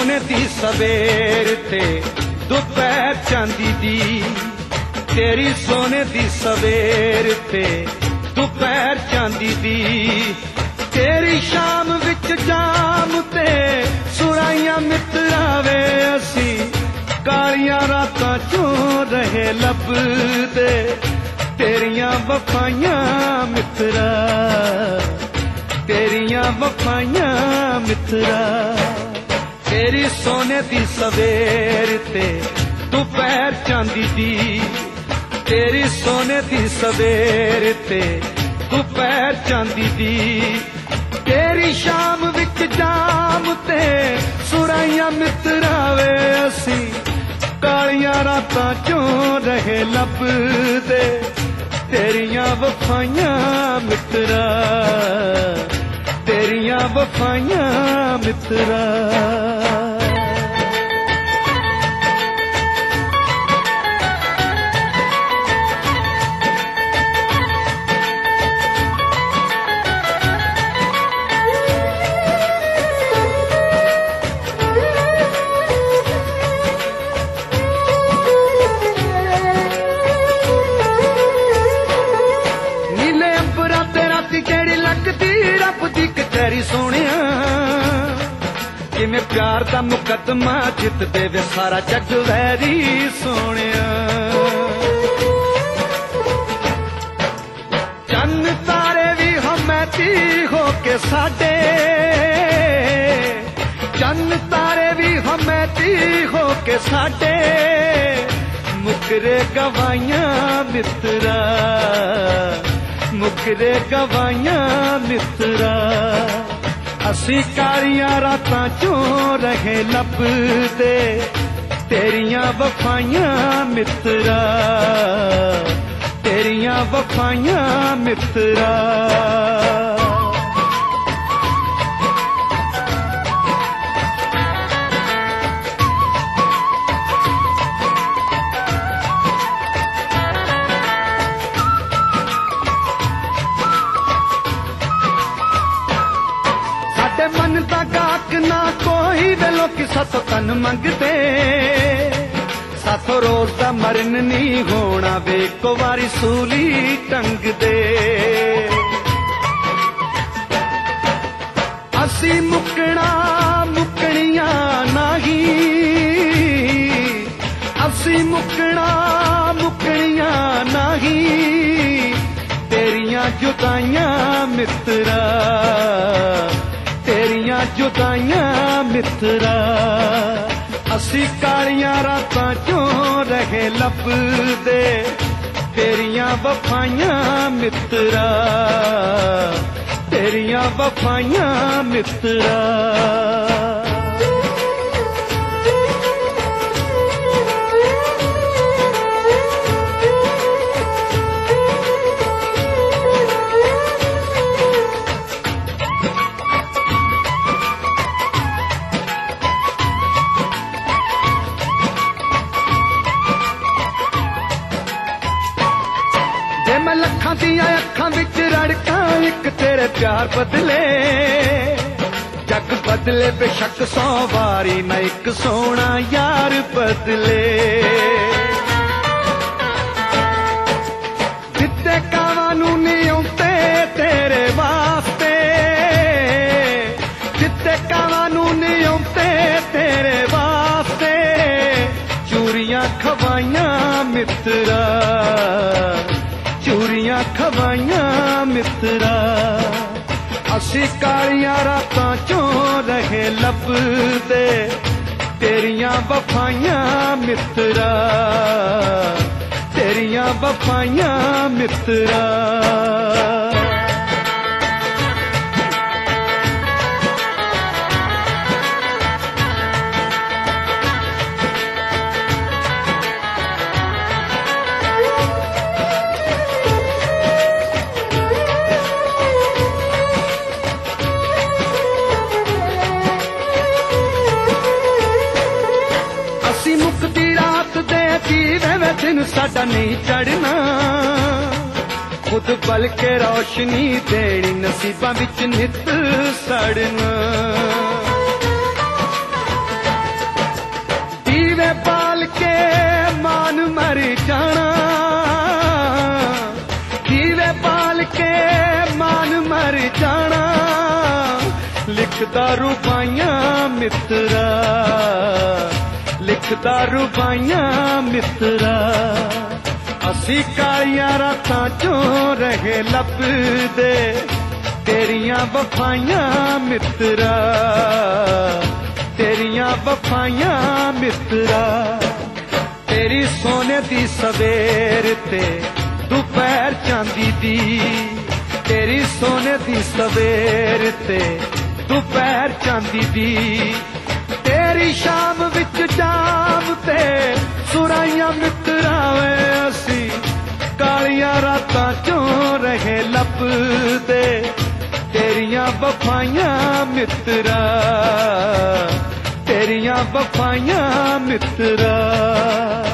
सोने दी सवेर ते दोपहर चांदी दी, तेरी सोने दी सवेर ते दोपहर चांदी दी, तेरी शाम विच जाम ते सुराइयां मित्रा वे असी कालियां रातां चों रहे लभदे तेरियां वफाइयां मित्रा, तेरियां वफाइयां मित्रा। तेरी सोने दी सवेर ते दोपहर चांदी दी, तेरी सोने दी सवेर ते दोपहर चांदी दी, तेरी शाम विच जाम ते सुराइयां मित्रा वे असी कालियां रातां चों रहे लभदे तेरियां वफाइयां मित्रा, तेरियां वफाइयां मित्रा। तेरी सोनिया किमें प्यार दा मुकदमा जित देवे सारा जग वैरी सोनिया, चन्न तारे भी हमैती हो के साडे, चन्न तारे भी हमैती हो के साडे मुकरे गवाइयां मित्रा, मुकरे गवाइयां मित्रा। असी कालियां रातां चों रहे लभदे तेरियां वफाइयां मित्रा, तेरियां वफाइयां मित्रा। मन दा गाक ना कोई वे लोकी साथो तन मंगदे, साथो रोज दा मरन नहीं होना वे को वारी सूली टंग दे। असी मुकना मुकनियां नाही, असी मुकना मुकनियां नाही तेरियां जुदाइयां मित्रा, तेरियां जुदाइयां मित्रा। असी कालियां रातां चों रहे लभदे तेरियां वफाइयां मित्रा, तेरियां वफाइयां मित्रा। मैं लखां दियां अखां विच रड़कां इक तेरे प्यार बदले, जग बदले बेशक 100 वारी ना एक सोना यार बदले। जिते कावां नूं नहीं आउंदे तेरे वास्ते, जिते कावां नूं नहीं आउंदे तेरे वास्ते चूरियां खवाइयां मित्रा, चूरियां खवाइयां मित्रा। असी कालियां रातां चों रहे लभदे तेरियां वफाइयां मित्रा, तेरियां वफाइयां मित्रा। मुक्ति रात दे जीवे वे दिन साडा नहीं चढ़ना, खुद बल के रोशनी देनी नसीबां विच नित सड़ना। लिखदा रुबाइयां मित्रा, लिखदा रुबाइयां मित्रा। असी कालियां रातां चों रहे लभदे तेरियां वफाइयां मित्रा, तेरियां वफाइयां मित्रा। तेरी सोने दी सवेर ते दोपहर चांदी दी, तेरी सोने दी सवेर ते दोपहर चांदी दी। तेरी शाम विच जाम ते सुराइयां मित्रा वे असी कालियां रातां चों रहे लभदे तेरियां वफाइयां मित्रा, तेरियां वफाइयां मित्रा।